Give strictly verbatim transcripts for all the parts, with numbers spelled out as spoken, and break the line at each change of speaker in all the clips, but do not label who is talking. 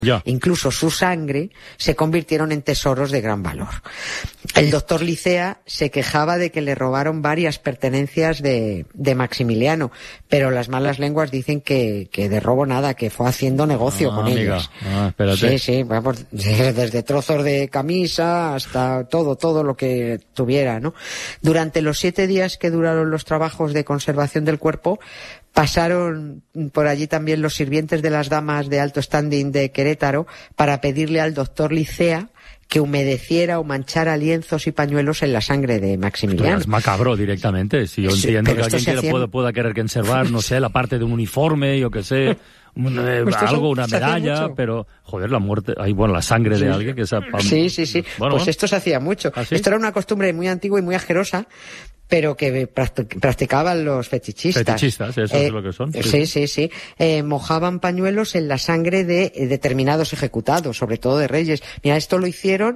Ya.
Incluso su sangre se convirtieron en tesoros de gran valor. El doctor Licea se quejaba de que le robaron varias pertenencias de, de Maximiliano, pero las malas lenguas dicen que, que de robo nada, que fue haciendo negocio
ah,
con
amiga.
ellas.
Ah, espérate.
Sí, sí, vamos, desde trozos de camisa hasta todo, todo lo que tuviera, ¿no? Durante los siete días que duraron los trabajos de conservación del cuerpo, pasaron por allí también los sirvientes de las damas de alto standing de Querétaro para pedirle al doctor Licea que humedeciera o manchara lienzos y pañuelos en la sangre de Maximiliano.
Esto es macabro directamente. Si yo
Sí,
entiendo que
pero esto
alguien
se
quiera,
hacía-
pueda, pueda querer conservar, no sé, la parte de un uniforme, yo qué sé, un, eh,
Pues esto
algo,
se-
una
se hacía
medalla,
mucho.
pero, joder, la muerte, ahí, bueno, la sangre de
Sí.
alguien que sea...
Sí, sí, sí.
Bueno,
Pues esto se hacía mucho.
¿Ah, sí?
Esto era una costumbre muy antigua y muy asquerosa, pero que practic- practicaban los fetichistas.
Fetichistas, eso es lo que son, sí.
Sí, sí, sí. Eh, mojaban pañuelos en la sangre de eh, determinados ejecutados, sobre todo de reyes. Mira, esto lo hicieron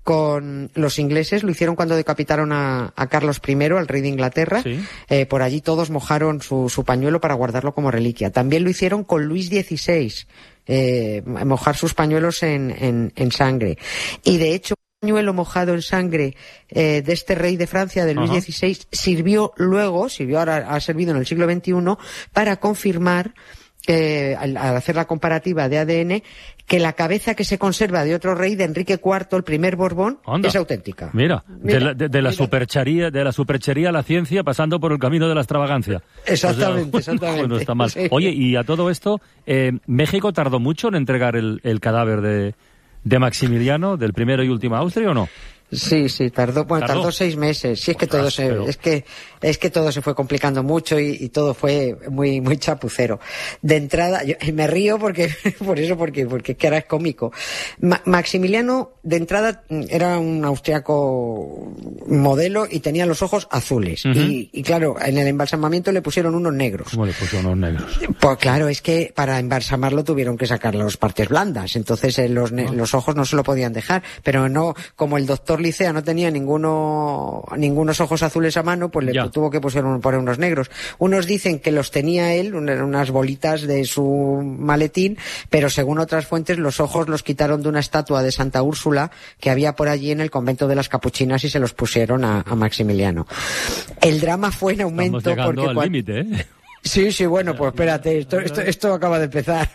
con los ingleses, lo hicieron cuando decapitaron a, a Carlos primero, al rey de Inglaterra.
Sí.
Eh, por allí todos mojaron su, su pañuelo para guardarlo como reliquia. También lo hicieron con Luis dieciséis, eh, mojar sus pañuelos en, en, en sangre. Y de hecho, un pañuelo mojado en sangre eh, de este rey de Francia, de Luis
Ajá.
dieciséis, sirvió luego, sirvió ahora, ha servido en el siglo veintiuno para confirmar, eh, al, al hacer la comparativa de A D N, que la cabeza que se conserva de otro rey, de Enrique cuarto, el primer Borbón,
Anda.
es auténtica.
Mira,
Mira,
de la, de, de la
mira.
superchería, de la superchería a la ciencia, pasando por el camino de la extravagancia.
Exactamente,
O sea,
exactamente.
no está mal.
Sí.
Oye, y a todo esto, eh, ¿México tardó mucho en entregar el, el cadáver de, de Maximiliano, del primero y último Austria, o no?
Sí, sí, tardó, bueno,
¿Tardó?
tardó seis meses. Sí, es que
Ostras,
todo se,
pero-
es que, es que todo se fue complicando mucho y, y todo fue muy, muy chapucero. De entrada, yo me río porque, por eso, porque, porque es que ahora es cómico. Ma- Maximiliano, de entrada, era un austriaco modelo y tenía los ojos azules.
Ujú.
y, y claro, en el embalsamamiento le pusieron unos negros.
¿Cómo le puso unos negros?
Pues claro, es que para embalsamarlo tuvieron que sacar las partes blandas, entonces eh, los, ne- los ojos no se lo podían dejar, pero no, como el doctor Licea no tenía ninguno, ningunos ojos azules a mano, pues le
Ya.
tuvo que poner, un- poner unos negros. Unos dicen que los tenía él, un- unas bolitas de su maletín, pero según otras fuentes los ojos los quitaron de una estatua de Santa Úrsula que había por allí en el convento de las Capuchinas y se los pusieron a, a Maximiliano. El drama fue en aumento
Estamos llegando
porque
al
cuan-
límite, ¿eh?
Sí, sí, bueno, pues espérate, esto, esto, esto acaba de empezar.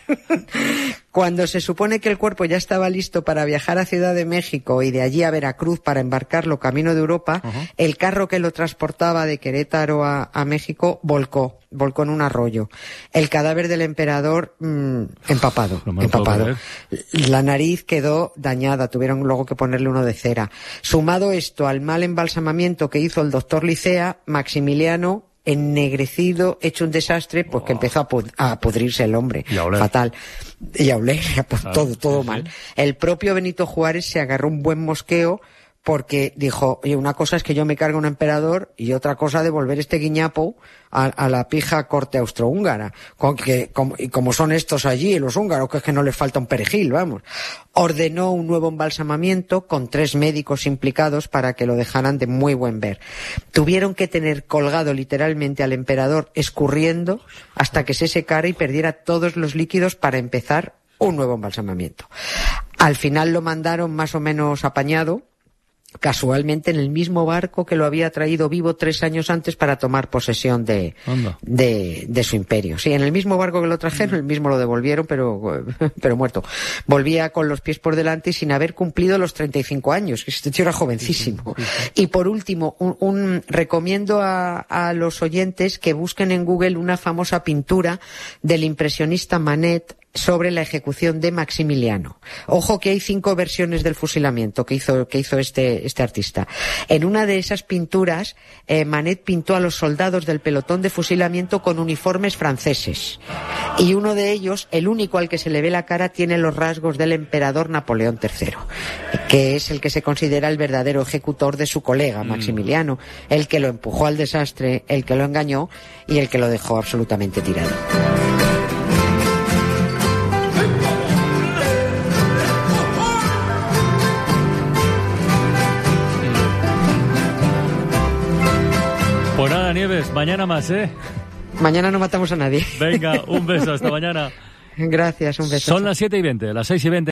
Cuando se supone que el cuerpo ya estaba listo para viajar a Ciudad de México y de allí a Veracruz para embarcarlo camino de Europa,
Ajá.
el carro que lo transportaba de Querétaro a, a México volcó, volcó en un arroyo. El cadáver del emperador mmm, empapado,
No me lo puedo
empapado. La nariz quedó dañada, tuvieron luego que ponerle uno de cera. Sumado esto al mal embalsamamiento que hizo el doctor Licea, Maximiliano, ennegrecido, hecho un desastre, pues que empezó a, pud- a pudrirse el hombre.
Y a oler.
Fatal. Y a oler, pues,
Claro,
todo, todo
sí,
mal.
sí.
El propio Benito Juárez se agarró un buen mosqueo porque dijo, oye, una cosa es que yo me cargue un emperador y otra cosa devolver este guiñapo a, a la pija corte austrohúngara. Con que, como, y como son estos allí, los húngaros, que es que no les falta un perejil, vamos. Ordenó un nuevo embalsamamiento con tres médicos implicados para que lo dejaran de muy buen ver. Tuvieron que tener colgado literalmente al emperador escurriendo hasta que se secara y perdiera todos los líquidos para empezar un nuevo embalsamamiento. Al final lo mandaron más o menos apañado, casualmente en el mismo barco que lo había traído vivo tres años antes para tomar posesión de,
Anda.
de, de su imperio. Sí, en el mismo barco que lo trajeron, el mismo lo devolvieron, pero, pero muerto. Volvía con los pies por delante y sin haber cumplido los treinta y cinco años, que este tío era jovencísimo. Y por último, un, un recomiendo a, a los oyentes que busquen en Google una famosa pintura del impresionista Manet sobre la ejecución de Maximiliano. Ojo que hay cinco versiones del fusilamiento que hizo, que hizo este, este artista. En una de esas pinturas, eh, Manet pintó a los soldados del pelotón de fusilamiento con uniformes franceses. Y uno de ellos, el único al que se le ve la cara, tiene los rasgos del emperador Napoleón tercero, que es el que se considera el verdadero ejecutor de su colega, Maximiliano, el que lo empujó al desastre, el que lo engañó y el que lo dejó absolutamente tirado.
Pues nada, Nieves, mañana más, ¿eh?
Mañana no matamos a nadie.
Venga, un beso, hasta mañana.
Gracias, un beso.
Son las siete y veinte, las seis y veinte.